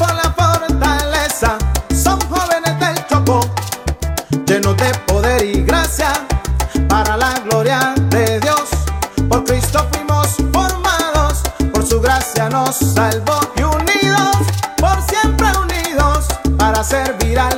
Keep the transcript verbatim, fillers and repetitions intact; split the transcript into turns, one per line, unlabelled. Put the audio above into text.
por la fortaleza, son jóvenes del Chocó, llenos de poder y gracia, para la gloria de Dios. Por Cristo fuimos formados, por su gracia nos salvó, y unidos, por siempre unidos, para servir a